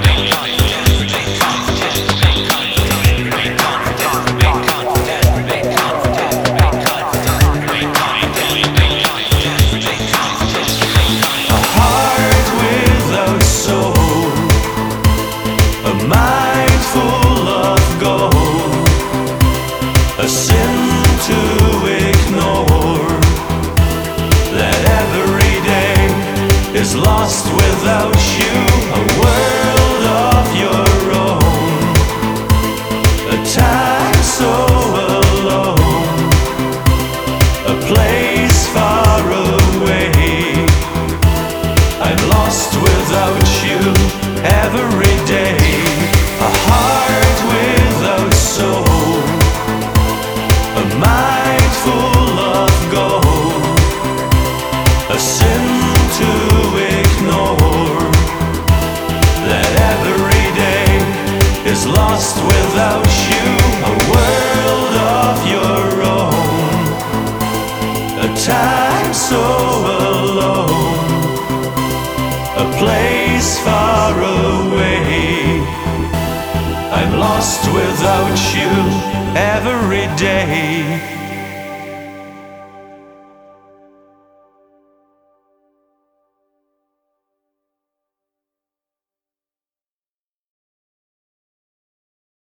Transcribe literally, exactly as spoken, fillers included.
A sin to ignore, that every day is lost without you. A world of your own, a time so alone, a place far away. I'm lost without you every day. A heart without soul, a mind full of gold, a sin to ignore, that every day is lost without you. A world of your own, a time so alone, a place far away. I'm lost without you every day.